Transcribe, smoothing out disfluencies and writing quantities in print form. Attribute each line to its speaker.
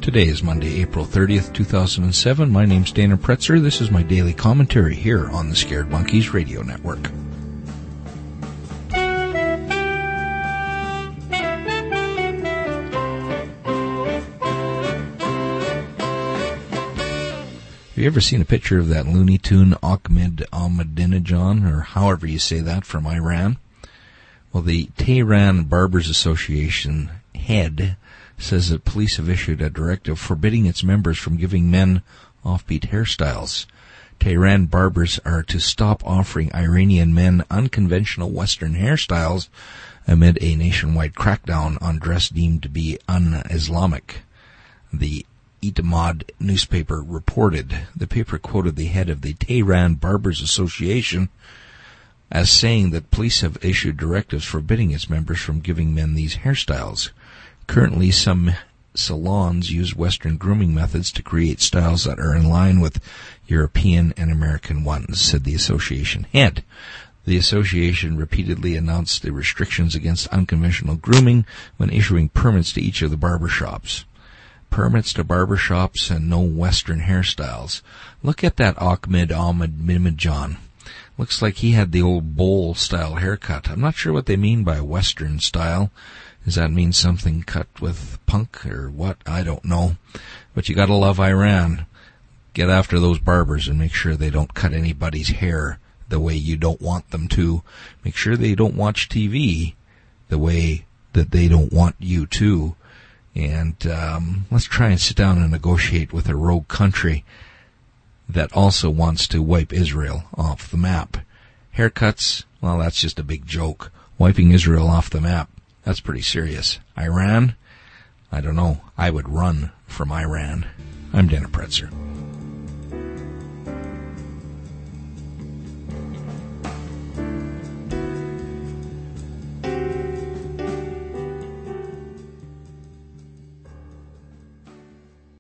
Speaker 1: Today is Monday, April 30th, 2007. My name's Dana Pretzer. This is my daily commentary here on the Scared Monkeys Radio Network. Have you ever seen a picture of that Looney Tune Ahmed Ahmadinejad, or however you say that, from Iran? Well, the Tehran Barbers Association head says that police have issued a directive forbidding its members from giving men offbeat hairstyles. Tehran barbers are to stop offering Iranian men unconventional Western hairstyles amid a nationwide crackdown on dress deemed to be un-Islamic. The Itamad newspaper reported. The paper quoted the head of the Tehran Barbers Association as saying that police have issued directives forbidding its members from giving men these hairstyles. Currently, some salons use Western grooming methods to create styles that are in line with European and American ones, said the association head. The association repeatedly announced the restrictions against unconventional grooming when issuing permits to each of the barbershops. Permits to barbershops and no Western hairstyles. Look at that Ahmed Ahmadinejad. Looks like he had the old bowl-style haircut. I'm not sure what they mean by Western style. Does that mean something cut with punk or what? I don't know. But you gotta love Iran. Get after those barbers and make sure they don't cut anybody's hair the way you don't want them to. Make sure they don't watch TV the way that they don't want you to. And let's try and sit down and negotiate with a rogue country that also wants to wipe Israel off the map. Haircuts, well, that's just a big joke. Wiping Israel off the map, that's pretty serious. Iran, I don't know. I would run from Iran. I'm Dana Pretzer.